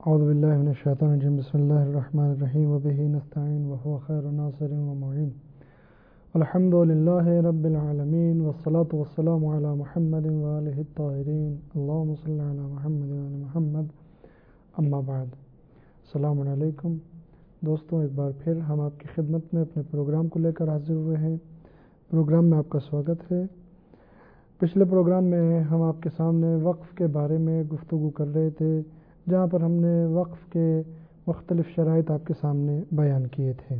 اعوذ باللہ من الشیطان الرجیم بسم اللہ الرحمن الرحیم وبہ نستعین وهو خیر ناصر ومعین الحمد للہ رب العالمین والصلاة والسلام علی محمد وآلہ الطاہرین اللہم صلی علی محمد وآل محمد اما بعد۔ السلام علیکم دوستوں، ایک بار پھر ہم آپ کی خدمت میں اپنے پروگرام کو لے کر حاضر ہوئے ہیں۔ پروگرام میں آپ کا سواگت ہے۔ پچھلے پروگرام میں ہم آپ کے سامنے وقف کے بارے میں گفتگو کر رہے تھے، جہاں پر ہم نے وقف کے مختلف شرائط آپ کے سامنے بیان کیے تھے۔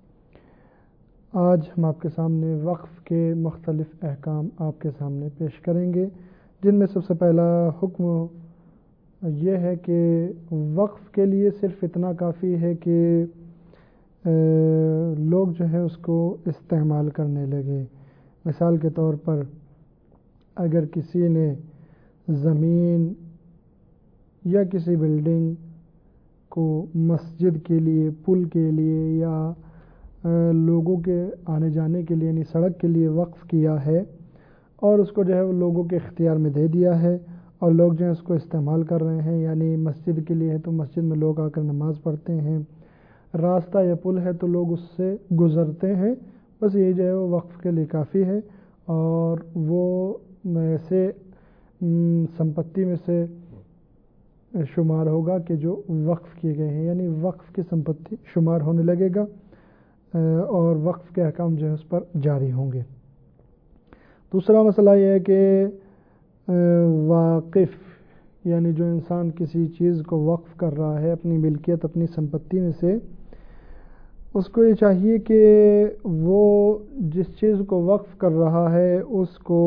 آج ہم آپ کے سامنے وقف کے مختلف احکام آپ کے سامنے پیش کریں گے، جن میں سب سے پہلا حکم یہ ہے کہ وقف کے لیے صرف اتنا کافی ہے کہ لوگ جو ہے اس کو استعمال کرنے لگے۔ مثال کے طور پر اگر کسی نے زمین یا کسی بلڈنگ کو مسجد کے لیے، پل کے لیے یا لوگوں کے آنے جانے کے لیے یعنی سڑک کے لیے وقف کیا ہے اور اس کو جو ہے وہ لوگوں کے اختیار میں دے دیا ہے اور لوگ جو ہے اس کو استعمال کر رہے ہیں، یعنی مسجد کے لیے ہے تو مسجد میں لوگ آ کر نماز پڑھتے ہیں، راستہ یا پل ہے تو لوگ اس سے گزرتے ہیں، بس یہ جو ہے وہ وقف کے لیے کافی ہے اور وہ ایسے سمپتی میں سے شمار ہوگا کہ جو وقف کیے گئے ہیں، یعنی وقف کی سمپتی شمار ہونے لگے گا اور وقف کے احکام جو ہے اس پر جاری ہوں گے۔ دوسرا مسئلہ یہ ہے کہ واقف یعنی جو انسان کسی چیز کو وقف کر رہا ہے اپنی ملکیت، اپنی سمپتی میں سے، اس کو یہ چاہیے کہ وہ جس چیز کو وقف کر رہا ہے اس کو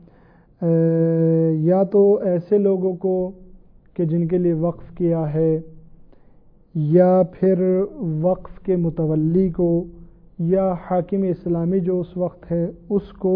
یا تو ایسے لوگوں کو کہ جن کے لیے وقف کیا ہے، یا پھر وقف کے متولی کو، یا حاکم اسلامی جو اس وقت ہے اس کو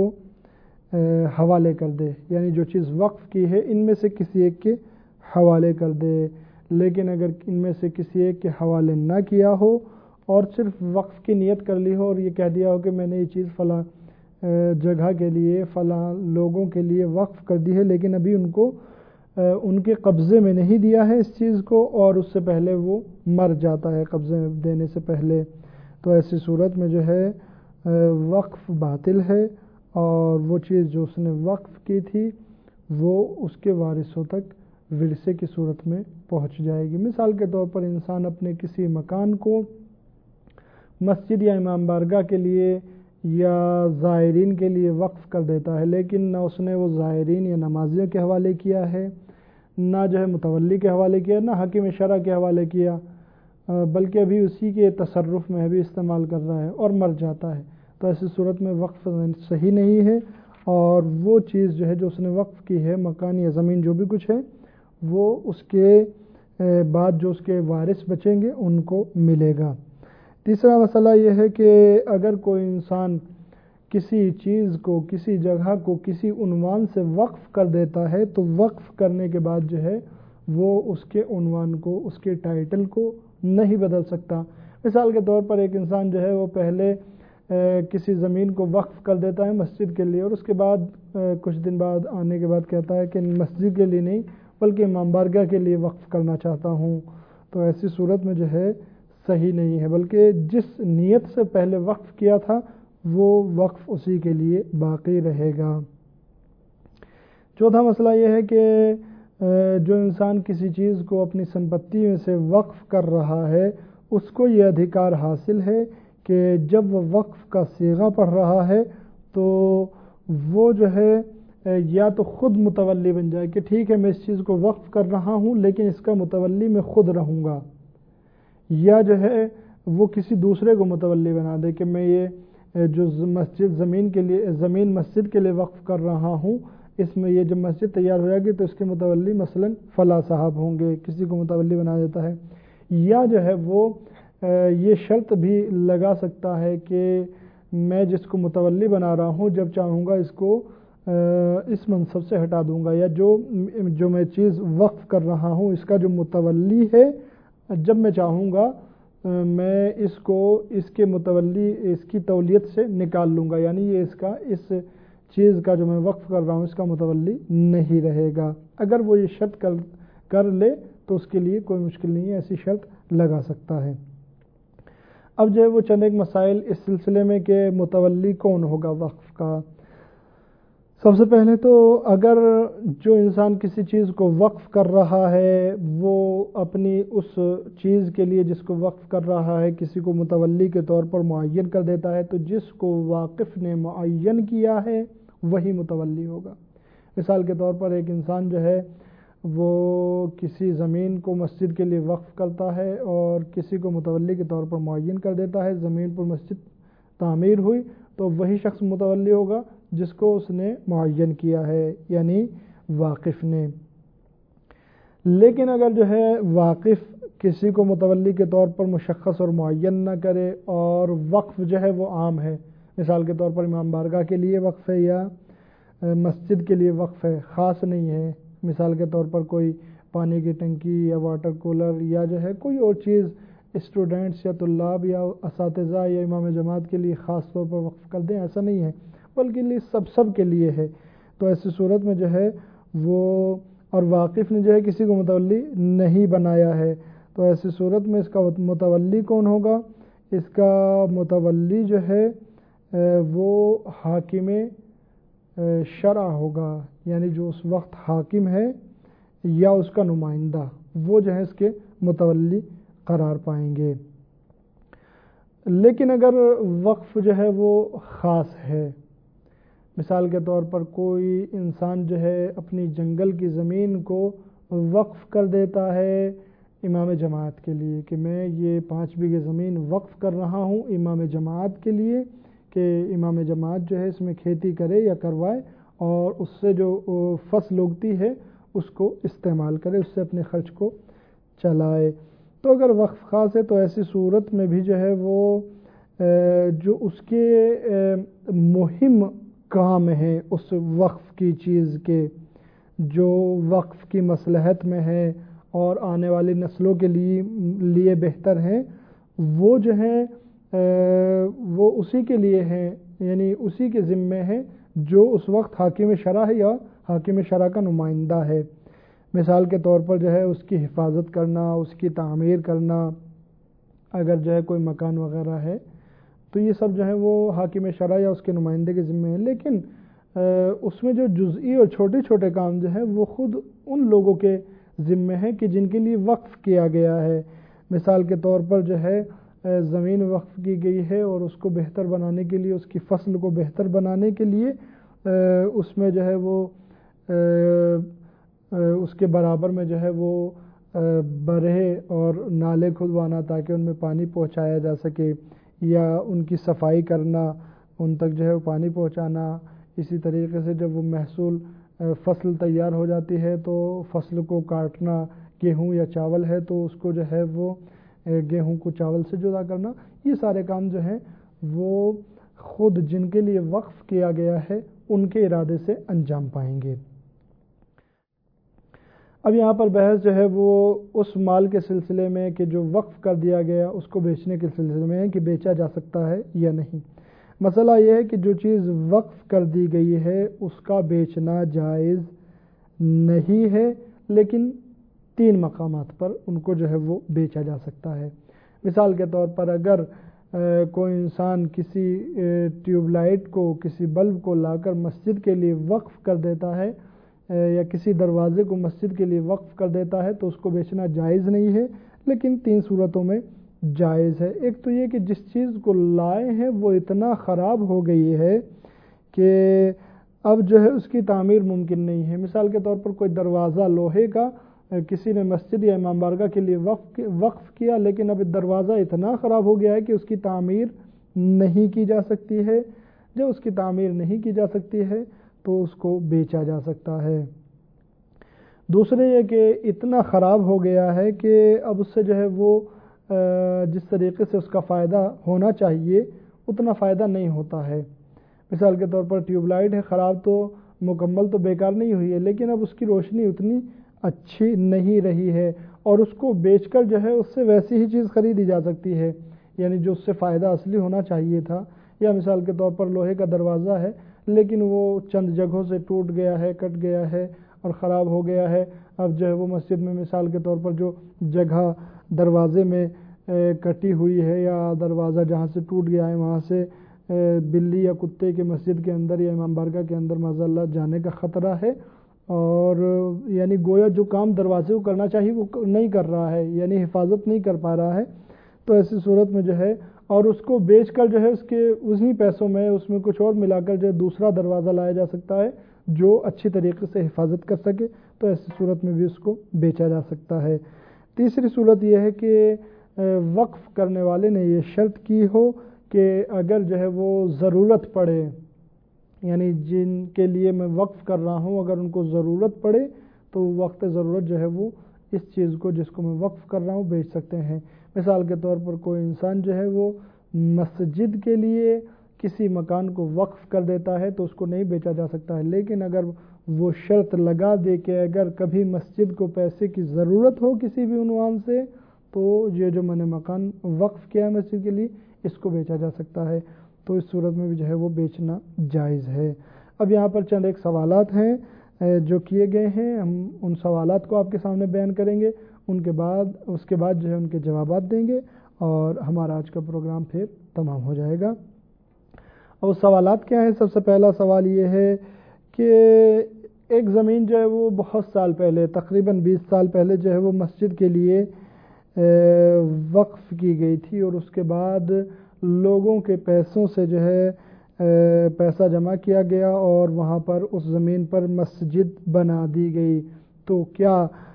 حوالے کر دے، یعنی جو چیز وقف کی ہے ان میں سے کسی ایک کے حوالے کر دے۔ لیکن اگر ان میں سے کسی ایک کے حوالے نہ کیا ہو اور صرف وقف کی نیت کر لی ہو اور یہ کہہ دیا ہو کہ میں نے یہ چیز فلاں جگہ کے لیے، فلاں لوگوں کے لیے وقف کر دی ہے، لیکن ابھی ان کو ان کے قبضے میں نہیں دیا ہے اس چیز کو اور اس سے پہلے وہ مر جاتا ہے قبضے میں دینے سے پہلے، تو ایسی صورت میں جو ہے وقف باطل ہے اور وہ چیز جو اس نے وقف کی تھی وہ اس کے وارثوں تک ورثے کی صورت میں پہنچ جائے گی۔ مثال کے طور پر انسان اپنے کسی مکان کو مسجد یا امام بارگاہ کے لیے یا زائرین کے لیے وقف کر دیتا ہے، لیکن نہ اس نے وہ زائرین یا نمازیوں کے حوالے کیا ہے، نہ جو ہے متولی کے حوالے کیا، نہ حاکم شرع کے حوالے کیا، بلکہ ابھی اسی کے تصرف میں بھی استعمال کر رہا ہے اور مر جاتا ہے، تو ایسی صورت میں وقف صحیح نہیں ہے اور وہ چیز جو ہے جو اس نے وقف کی ہے، مکان یا زمین جو بھی کچھ ہے، وہ اس کے بعد جو اس کے وارث بچیں گے ان کو ملے گا۔ تیسرا مسئلہ یہ ہے کہ اگر کوئی انسان کسی چیز کو، کسی جگہ کو کسی عنوان سے وقف کر دیتا ہے تو وقف کرنے کے بعد جو ہے وہ اس کے عنوان کو، اس کے ٹائٹل کو نہیں بدل سکتا۔ مثال کے طور پر ایک انسان جو ہے وہ پہلے کسی زمین کو وقف کر دیتا ہے مسجد کے لیے اور اس کے بعد کچھ دن بعد آنے کے بعد کہتا ہے کہ مسجد کے لیے نہیں بلکہ امام بارگاہ کے لیے وقف کرنا چاہتا ہوں، تو ایسی صورت میں جو ہے صحیح نہیں ہے، بلکہ جس نیت سے پہلے وقف کیا تھا وہ وقف اسی کے لیے باقی رہے گا۔ چوتھا مسئلہ یہ ہے کہ جو انسان کسی چیز کو اپنی سمپتی میں سے وقف کر رہا ہے اس کو یہ ادھیکار حاصل ہے کہ جب وہ وقف کا صیغہ پڑھ رہا ہے تو وہ جو ہے یا تو خود متولی بن جائے کہ ٹھیک ہے میں اس چیز کو وقف کر رہا ہوں لیکن اس کا متولی میں خود رہوں گا، یا جو ہے وہ کسی دوسرے کو متولی بنا دے کہ میں یہ جو مسجد زمین کے لیے، زمین مسجد کے لیے وقف کر رہا ہوں، اس میں یہ جب مسجد تیار ہو جائے گی تو اس کے متولی مثلا فلاں صاحب ہوں گے، کسی کو متولی بنا دیتا ہے۔ یا جو ہے وہ یہ شرط بھی لگا سکتا ہے کہ میں جس کو متولی بنا رہا ہوں جب چاہوں گا اس کو اس منصب سے ہٹا دوں گا، یا جو میں چیز وقف کر رہا ہوں اس کا جو متولی ہے جب میں چاہوں گا میں اس کو اس کے متولی، اس کی تولیت سے نکال لوں گا، یعنی یہ اس چیز کا جو میں وقف کر رہا ہوں اس کا متولی نہیں رہے گا۔ اگر وہ یہ شرط کر لے تو اس کے لیے کوئی مشکل نہیں ہے، ایسی شرط لگا سکتا ہے۔ اب جو ہے وہ چند ایک مسائل اس سلسلے میں کہ متولی کون ہوگا وقف کا۔ سب سے پہلے تو اگر جو انسان کسی چیز کو وقف کر رہا ہے وہ اپنی اس چیز کے لیے جس کو وقف کر رہا ہے کسی کو متولی کے طور پر معین کر دیتا ہے، تو جس کو واقف نے معین کیا ہے وہی متولی ہوگا۔ مثال کے طور پر ایک انسان جو ہے وہ کسی زمین کو مسجد کے لیے وقف کرتا ہے اور کسی کو متولی کے طور پر معین کر دیتا ہے، زمین پر مسجد تعمیر ہوئی تو وہی شخص متولی ہوگا جس کو اس نے معین کیا ہے، یعنی واقف نے۔ لیکن اگر جو ہے واقف کسی کو متولی کے طور پر مشخص اور معین نہ کرے اور وقف جو ہے وہ عام ہے، مثال کے طور پر امام بارگاہ کے لیے وقف ہے یا مسجد کے لیے وقف ہے، خاص نہیں ہے، مثال کے طور پر کوئی پانی کی ٹنکی یا واٹر کولر یا جو ہے کوئی اور چیز اسٹوڈنٹس یا طلاب یا اساتذہ یا امام جماعت کے لیے خاص طور پر وقف کر دیں، ایسا نہیں ہے، بلکہ سب کے لیے ہے، تو ایسی صورت میں جو ہے وہ اور واقف نے جو ہے کسی کو متولی نہیں بنایا ہے، تو ایسی صورت میں اس کا متولی کون ہوگا؟ اس کا متولی جو ہے وہ حاکم شرع ہوگا، یعنی جو اس وقت حاکم ہے یا اس کا نمائندہ، وہ جو ہے اس کے متولی قرار پائیں گے۔ لیکن اگر وقف جو ہے وہ خاص ہے، مثال کے طور پر کوئی انسان جو ہے اپنی جنگل کی زمین کو وقف کر دیتا ہے امام جماعت کے لیے کہ میں یہ 5 بیگھے زمین وقف کر رہا ہوں امام جماعت کے لیے کہ امام جماعت جو ہے اس میں کھیتی کرے یا کروائے اور اس سے جو فصل اگتی ہے اس کو استعمال کرے، اس سے اپنے خرچ کو چلائے۔ تو اگر وقف خاص ہے تو ایسی صورت میں بھی جو ہے وہ جو اس کے مہم کام ہے اس وقف کی چیز کے جو وقف کی مصلحت میں ہے اور آنے والی نسلوں کے لیے بہتر ہیں، وہ جو ہے وہ اسی کے لیے ہیں، یعنی اسی کے ذمے ہے جو اس وقت حاکم شرع ہے یا حاکم شرع کا نمائندہ ہے۔ مثال کے طور پر جو ہے اس کی حفاظت کرنا، اس کی تعمیر کرنا، اگر جو ہے کوئی مکان وغیرہ ہے تو یہ سب جو ہے وہ حاکم شرع یا اس کے نمائندے کے ذمے ہیں، لیکن اس میں جو جزئی اور چھوٹے چھوٹے کام جو ہے وہ خود ان لوگوں کے ذمے ہیں کہ جن کے لیے وقف کیا گیا ہے۔ مثال کے طور پر جو ہے زمین وقف کی گئی ہے اور اس کو بہتر بنانے کے لیے، اس کی فصل کو بہتر بنانے کے لیے اس میں جو ہے وہ اس کے برابر میں جو ہے وہ برے اور نالے کھدوانا تاکہ ان میں پانی پہنچایا جا سکے، یا ان کی صفائی کرنا، ان تک جو ہے وہ پانی پہنچانا۔ اسی طریقے سے جب وہ محصول فصل تیار ہو جاتی ہے تو فصل کو کاٹنا، گیہوں یا چاول ہے تو اس کو جو ہے وہ گیہوں کو چاول سے جدا کرنا، یہ سارے کام جو ہیں وہ خود جن کے لیے وقف کیا گیا ہے ان کے ارادے سے انجام پائیں گے۔ اب یہاں پر بحث جو ہے وہ اس مال کے سلسلے میں کہ جو وقف کر دیا گیا اس کو بیچنے کے سلسلے میں ہے کہ بیچا جا سکتا ہے یا نہیں۔ مسئلہ یہ ہے کہ جو چیز وقف کر دی گئی ہے اس کا بیچنا جائز نہیں ہے، لیکن 3 مقامات پر ان کو جو ہے وہ بیچا جا سکتا ہے۔ مثال کے طور پر اگر کوئی انسان کسی ٹیوب لائٹ کو، کسی بلب کو لا کر مسجد کے لیے وقف کر دیتا ہے یا کسی دروازے کو مسجد کے لیے وقف کر دیتا ہے تو اس کو بیچنا جائز نہیں ہے، لیکن 3 صورتوں میں جائز ہے۔ ایک تو یہ کہ جس چیز کو لائے ہیں وہ اتنا خراب ہو گئی ہے کہ اب جو ہے اس کی تعمیر ممکن نہیں ہے۔ مثال کے طور پر کوئی دروازہ لوہے کا کسی نے مسجد یا امام بارگاہ کے لیے وقف کیا، لیکن اب دروازہ اتنا خراب ہو گیا ہے کہ اس کی تعمیر نہیں کی جا سکتی ہے۔ جب اس کی تعمیر نہیں کی جا سکتی ہے تو اس کو بیچا جا سکتا ہے۔ دوسرے یہ کہ اتنا خراب ہو گیا ہے کہ اب اس سے جو ہے وہ جس طریقے سے اس کا فائدہ ہونا چاہیے اتنا فائدہ نہیں ہوتا ہے۔ مثال کے طور پر ٹیوب لائٹ ہے، خراب تو مکمل تو بیکار نہیں ہوئی ہے، لیکن اب اس کی روشنی اتنی اچھی نہیں رہی ہے اور اس کو بیچ کر جو ہے اس سے ویسی ہی چیز خریدی جا سکتی ہے، یعنی جو اس سے فائدہ اصلی ہونا چاہیے تھا۔ یا مثال کے طور پر لوہے کا دروازہ ہے لیکن وہ چند جگہوں سے ٹوٹ گیا ہے، کٹ گیا ہے اور ख़राب हो गया है, अब जो है वो मस्जिद में मिसाल के तौर पर जो जगह दरवाज़े में कटी हुई है या दरवाज़ा जहाँ से टूट गया है वहाँ से बिल्ली या कुत्ते के मस्जिद के अंदर या इमाम बारगाह के अंदर माज़अल्लाह जाने का ख़तरा है, और यानी गोया जो काम दरवाजे को करना चाहिए वो नहीं कर रहा है, यानी हिफाजत नहीं कर पा रहा है। तो ऐसी सूरत में जो है, और उसको बेचकर जो है उसके उन्हीं पैसों में उसमें कुछ और मिलाकर जो है दूसरा दरवाज़ा लाया जा सकता है जो अच्छी तरीके से हिफाजत कर सके, तो ऐसी सूरत में भी उसको बेचा जा सकता है। तीसरी सूरत यह है कि वक्फ करने वाले ने ये शर्त की हो कि अगर जो है वो ज़रूरत पड़े, यानी जिनके लिए मैं वक्फ कर रहा हूँ अगर उनको ज़रूरत पड़े तो वक्त ज़रूरत जो है वो इस चीज़ को जिसको मैं वक्फ कर रहा हूँ बेच सकते हैं। मिसाल के तौर पर कोई इंसान जो है वो मस्जिद के लिए किसी मकान को वक्फ कर देता है तो उसको नहीं बेचा जा सकता है, लेकिन अगर वो शर्त लगा दे कि अगर कभी मस्जिद को पैसे की ज़रूरत हो किसी भी उन्वान से तो ये जो मैंने मकान वक्फ किया है मस्जिद के लिए इसको बेचा जा सकता है, तो इस सूरत में भी जो है वो बेचना जायज़ है। अब यहाँ पर चंद एक सवालात हैं जो किए गए हैं, हम उन सवालात को आपके सामने बयान करेंगे, उसके बाद जो है उनके जवाबात देंगे और हमारा आज का प्रोग्राम फिर तमाम हो जाएगा। और सवालात क्या है? सबसे पहला सवाल ये है कि एक ज़मीन जो है वो बहुत साल पहले तकरीबन 20 साल पहले जो है वो मस्जिद के लिए वक्फ की गई थी और उसके बाद लोगों के पैसों से जो है पैसा जमा किया गया और वहाँ पर उस ज़मीन पर मस्जिद बना दी गई, तो क्या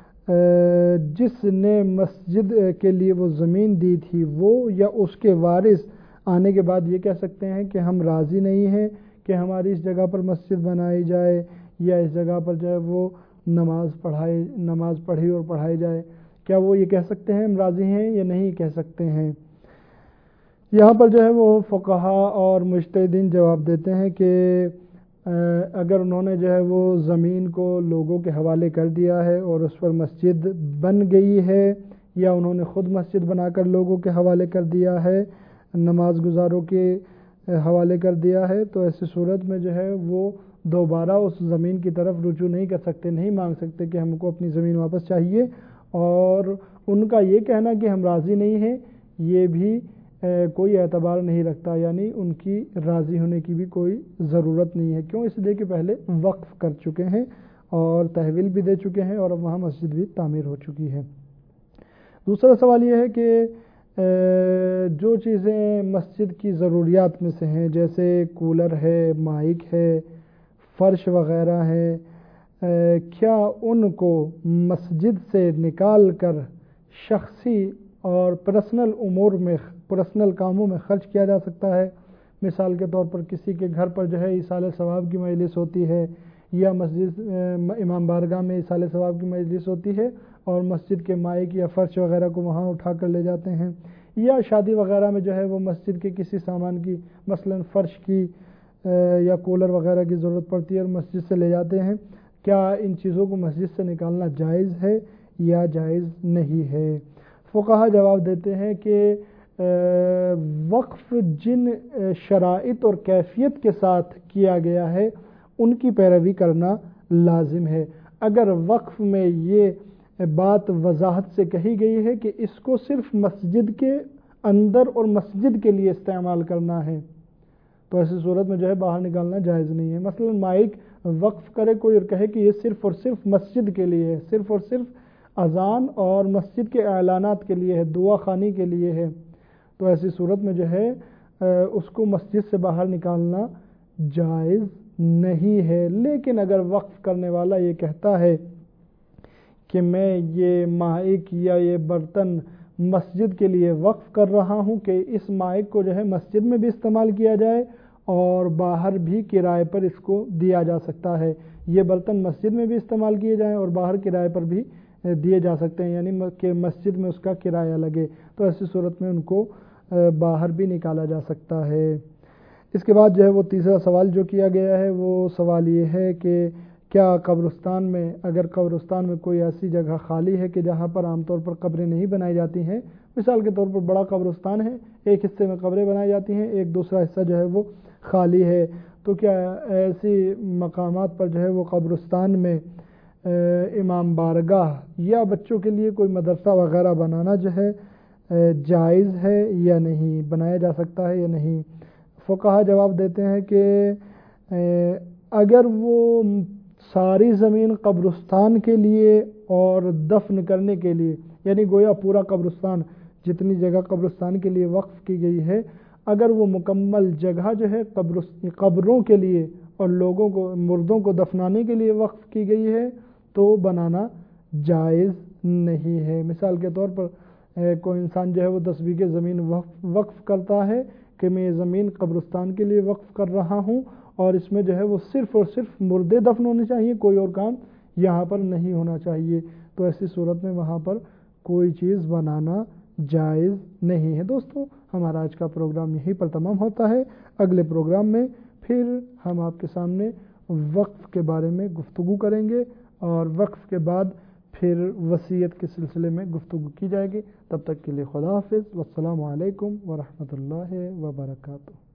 जिसने मस्जिद के लिए वो ज़मीन दी थी वो या उसके वारिस आने के बाद ये कह सकते हैं कि हम राज़ी नहीं हैं कि हमारी इस जगह पर मस्जिद बनाई जाए या इस जगह पर जो है वो नमाज पढ़ी और पढ़ाई जाए, क्या वो ये कह सकते हैं हम राज़ी हैं या नहीं कह सकते हैं? यहाँ पर जो है वो फ़ुक़हा और मुज्तहिदीन जवाब देते हैं कि अगर उन्होंने जो है वो ज़मीन को लोगों के हवाले कर दिया है और उस पर मस्जिद बन गई है या उन्होंने ख़ुद मस्जिद बनाकर लोगों के हवाले कर दिया है, नमाज गुजारों के हवाले कर दिया है, तो ऐसी सूरत में जो है वो दोबारा उस ज़मीन की तरफ रुजू नहीं कर सकते, नहीं मांग सकते कि हमको अपनी ज़मीन वापस चाहिए, और उनका ये कहना कि हम राज़ी नहीं हैं ये भी कोई एतबार नहीं रखता, यानी उनकी राज़ी होने की भी कोई ज़रूरत नहीं है। क्यों? इसलिए कि पहले वक्फ कर चुके हैं और तहवील भी दे चुके हैं और अब वहाँ मस्जिद भी तामीर हो चुकी है। दूसरा सवाल ये है कि जो चीज़ें मस्जिद की ज़रूरियात में से हैं जैसे कूलर है, माइक है, फ़र्श वग़ैरह है, क्या उनको मस्जिद से निकाल कर शख्सी और पर्सनल कामों में ख़र्च किया जा सकता है? मिसाल के तौर पर किसी के घर पर जो है इसाले सवाब की मजलिस होती है या मस्जिद इमाम बारगाह में इसाले सवाब की मजलिस होती है और मस्जिद के माइक या फ़र्श वग़ैरह को वहाँ उठा कर ले जाते हैं, या शादी वग़ैरह में जो है वो मस्जिद के किसी सामान की मसलन फ़र्श की या कूलर वग़ैरह की ज़रूरत पड़ती है और मस्जिद से ले जाते हैं, क्या इन चीज़ों को मस्जिद से निकालना जायज़ है या जायज़ नहीं है? फ़ुक़हा जवाब देते हैं कि वक्फ जिन शराइत और कैफियत के साथ किया गया है उनकी पैरवी करना लाजिम है। अगर वक्फ में ये बात वजाहत से कही गई है कि इसको सिर्फ मस्जिद के अंदर और मस्जिद के लिए इस्तेमाल करना है तो ऐसी सूरत में जो है बाहर निकालना जायज़ नहीं है। मसलन माइक वक्फ करे कोई और कहे कि ये सिर्फ और सिर्फ मस्जिद के लिए है, सिर्फ और सिर्फ अज़ान और मस्जिद के ऐलानात के लिए है, दुआ खानी के लिए है, तो ऐसी सूरत में जो है उसको मस्जिद से बाहर निकालना जायज़ नहीं है। लेकिन अगर वक्फ करने वाला ये कहता है कि मैं ये माइक या ये बर्तन मस्जिद के लिए वक्फ कर रहा हूँ कि इस माइक को जो है मस्जिद में भी इस्तेमाल किया जाए और बाहर भी किराए पर इसको दिया जा सकता है, ये बर्तन मस्जिद में भी इस्तेमाल किए जाएँ और बाहर किराए पर भी दिए जा सकते हैं, यानी कि मस्जिद में उसका किराया लगे, तो ऐसी सूरत में उनको बाहर भी निकाला जा सकता है। इसके बाद जो है वो तीसरा सवाल जो किया गया है वो सवाल ये है कि क्या कब्रिस्तान में, अगर कब्रिस्तान में कोई ऐसी जगह खाली है कि जहाँ पर आमतौर पर कब्रें नहीं बनाई जाती हैं, मिसाल के तौर पर बड़ा कब्रिस्तान है, एक हिस्से में कब्रें बनाई जाती हैं, एक दूसरा हिस्सा जो है वो खाली है, तो क्या ऐसी मकामात पर जो है वो कब्रिस्तान में امام بارگاہ یا بچوں کے لیے کوئی مدرسہ وغیرہ بنانا جو ہے جائز ہے یا نہیں، بنایا جا سکتا ہے یا نہیں؟ فقہا جواب دیتے ہیں کہ اگر وہ ساری زمین قبرستان کے لیے اور دفن کرنے کے لیے، یعنی گویا پورا قبرستان جتنی جگہ قبرستان کے لیے وقف کی گئی ہے، اگر وہ مکمل جگہ جو ہے قبروں کے لیے اور لوگوں کو مردوں کو دفنانے کے لیے وقف کی گئی ہے تو بنانا جائز نہیں ہے۔ مثال کے طور پر کوئی انسان جو ہے وہ 10 بیگھے زمین وقف کرتا ہے کہ میں یہ زمین قبرستان کے لیے وقف کر رہا ہوں اور اس میں جو ہے وہ صرف اور صرف مردے دفن ہونے چاہیے، کوئی اور کام یہاں پر نہیں ہونا چاہیے، تو ایسی صورت میں وہاں پر کوئی چیز بنانا جائز نہیں ہے۔ دوستو، ہمارا آج کا پروگرام یہیں پر تمام ہوتا ہے۔ اگلے پروگرام میں پھر ہم آپ کے سامنے وقف کے بارے میں گفتگو کریں گے اور وقف کے بعد پھر وصیت کے سلسلے میں گفتگو کی جائے گی۔ تب تک کے لیے خدا حافظ، والسلام علیکم ورحمۃ اللہ وبرکاتہ۔